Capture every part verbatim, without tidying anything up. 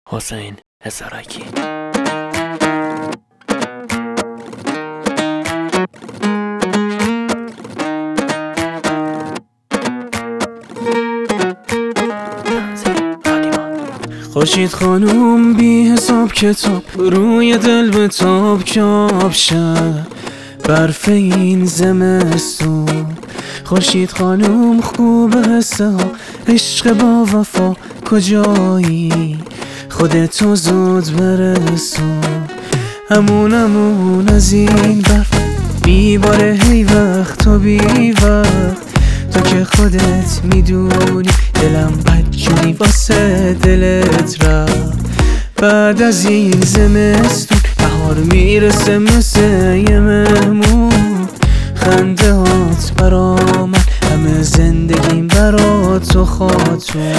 حسین اسارکی. خورشید خانوم بی حساب کتاب روی دل به تاب کاب شد برف این زمستون. خورشید خانوم خوبه حسه ها عشق با وفا کجایی خودتو زود برسون. همون همون از این برف میباره هی وقت و بی وقت تو که خودت میدونی دلم بدجوری واسه دلت رفت. بعد از این زمستون بهار میرسه مثل یه مهمون. خنده هات برا من همه زندگیم برا تو خاتون.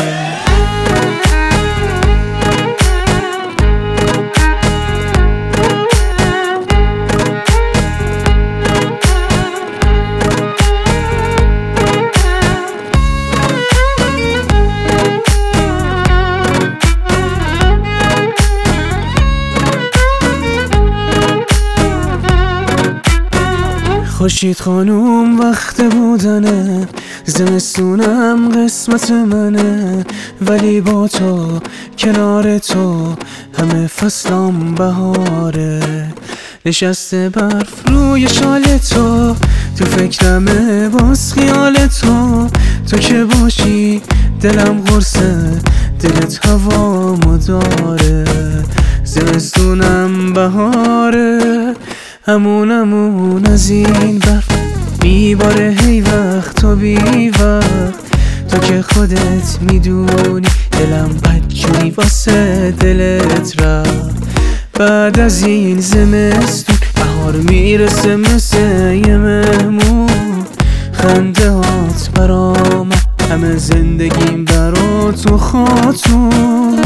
خورشید خانوم وقت بودنه، زمستونم قسمت منه، ولی با تو کنار تو همه فصلام بهاره. نشسته برف روی شال تو، تو فکرمه باز خیال تو. تو که باشی دلم قرصه، دلت هوامو داره. زمستونم بهاره، همون همون از این برف میباره هی وقت و بی وقت تو که خودت میدونی دلم بدجوری واسه دلت رفت. بعد از این زمستون بهار میرسه مثل یه مهمون. خنده هات برا من همه زندگیم برا تو خاتون.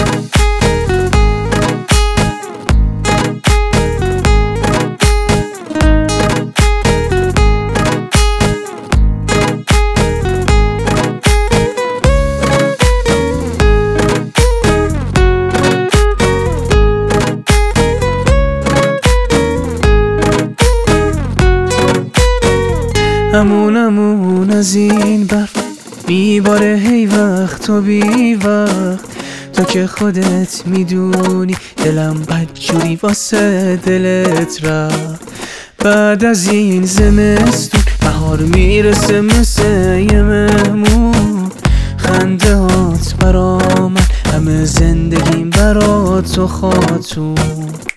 همون همون از این برف میباره هی وقت و بی وقت تو که خودت میدونی دلم بدجوری واسه دلت رفت. بعد از این زمستون بهار میرسه مثل یه مهمون. خنده هات برا من همه زندگیم برا تو خاتون.